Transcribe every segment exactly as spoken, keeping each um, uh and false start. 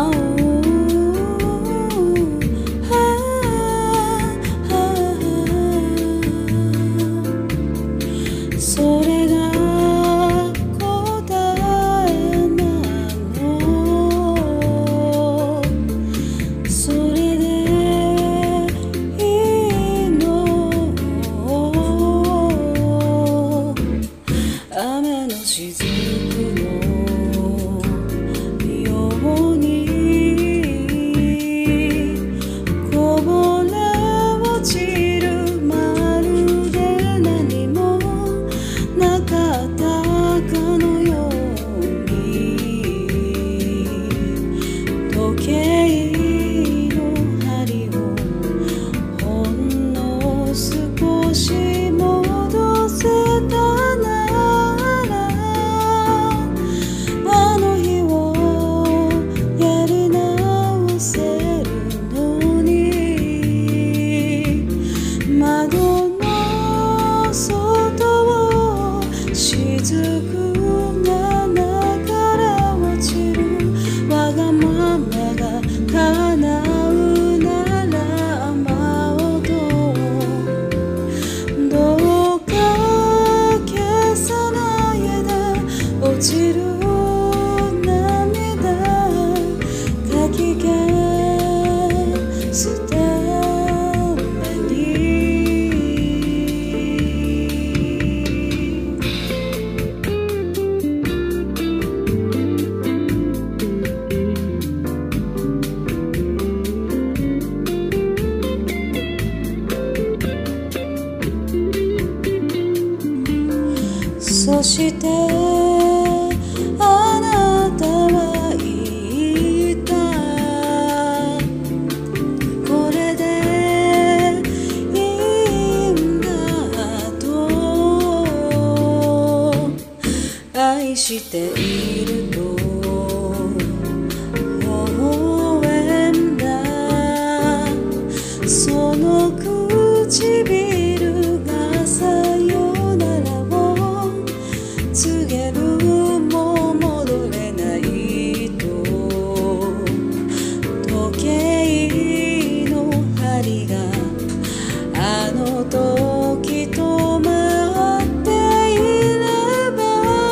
それが答えなの、それでいいの。雨のしずくのようにこぼれ落ちる、まるで何もなかったかのように、時計の針をほんの少し戻せたなら、あの日をやり直せるのに、窓の外を雫が流れ落ちる、わがままが叶うなら雨音、どうか消さないで落ちる涙、かき消すために。そしてあなたは言った、これでいいんだと、愛していると微笑んだ、その唇がさよならを告げる、もう戻れないと、時計の針があの時止まっていれば、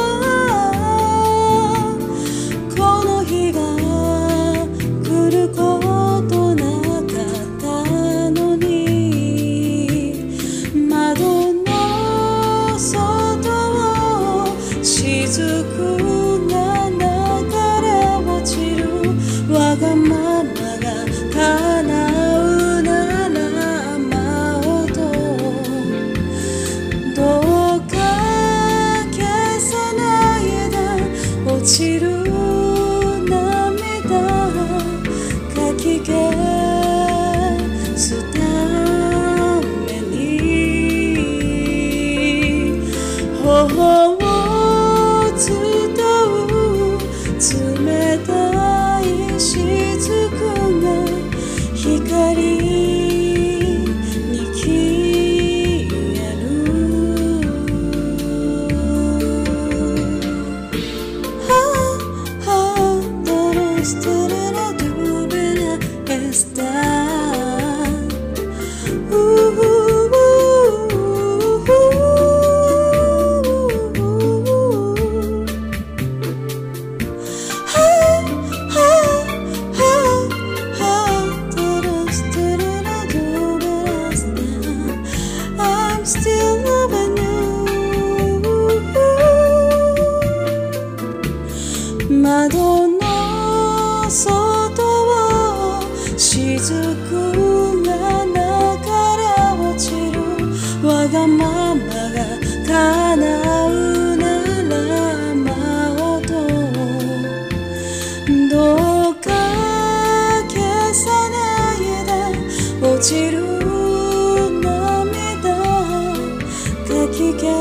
この日が来ることなかったのに、窓の外を雫が流れ落ちる、わがままが叶うなら雨音、どうか消さないで落ちる涙、かき消すために。頬を伝う冷たい雫が光に消える。はあはあ、ドロステレラドゥベラエスタ窓の外を雫が流れ落ちる、わがままが叶うなら雨音、どうか消さないで落ちる涙、かき消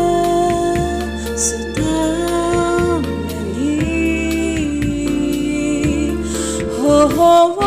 すために。Oh, oh, oh.